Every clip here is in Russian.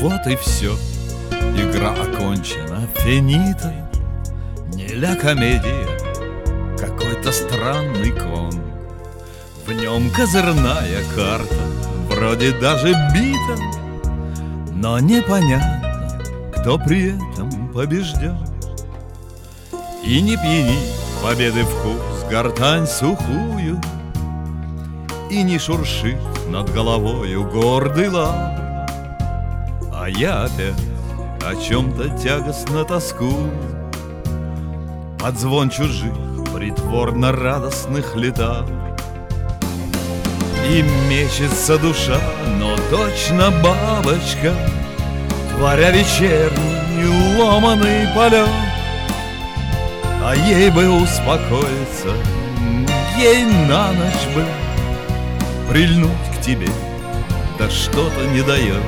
Вот и все, игра окончена, финита. Не ля комедия, какой-то странный кон. В нем козырная карта, вроде даже бита, но непонятно, кто при этом побежден. И не пьяни победы вкус, гортань сухую, и не шуршит над головою гордый лав. А я опять о чем-то тягостно тоскую под звон чужих притворно радостных летах. И мечется душа, но точно бабочка, творя вечерний ломаный полет. А ей бы успокоиться, ей на ночь бы прильнуть к тебе, да что-то не дает.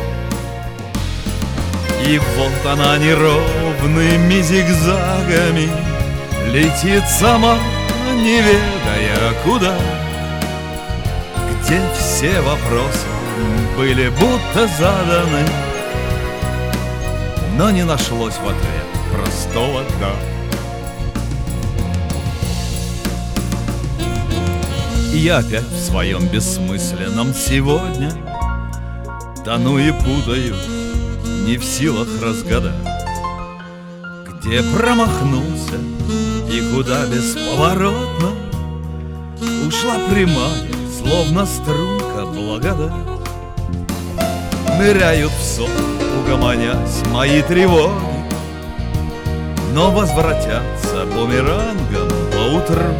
И вот она неровными зигзагами летит сама, не ведая куда, где все вопросы были будто заданы, но не нашлось в ответ простого «да». И я опять в своем бессмысленном сегодня тону и путаю, не в силах разгадать, где промахнулся и куда бесповоротно ушла прямая, словно струйка благодать. Ныряют в сон, угомонясь мои тревоги, но возвратятся бумерангом поутру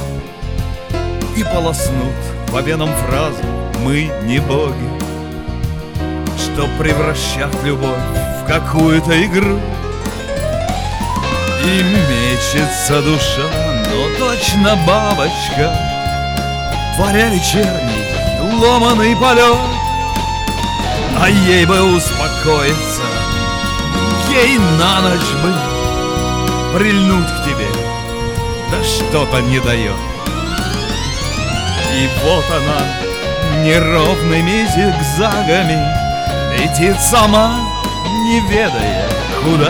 и полоснут по венам фразы «мы не боги», что превращат любовь в какую-то игру. И мечется душа, но точно бабочка, творя вечерний ломаный полет. А ей бы успокоиться, ей на ночь бы прильнуть к тебе, да что-то не дает. И вот она неровными зигзагами летит сама, не ведая куда,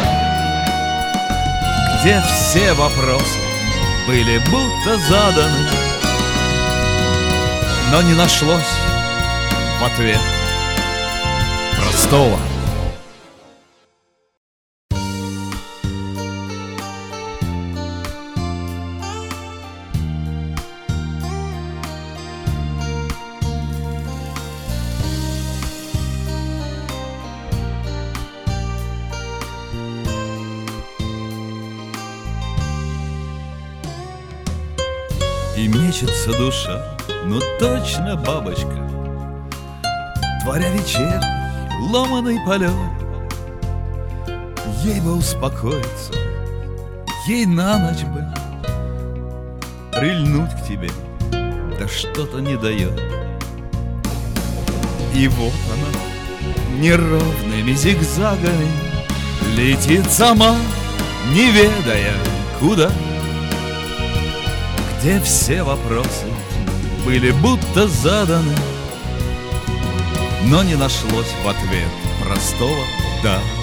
где все вопросы были будто заданы, но не нашлось в ответ простого. И мечется душа, ну точно бабочка, творя вечерний ломаный полет. Ей бы успокоиться, ей на ночь бы прильнуть к тебе, да что-то не дает. И вот она неровными зигзагами летит сама, не ведая куда, где все вопросы были будто заданы, но не нашлось в ответ простого «да».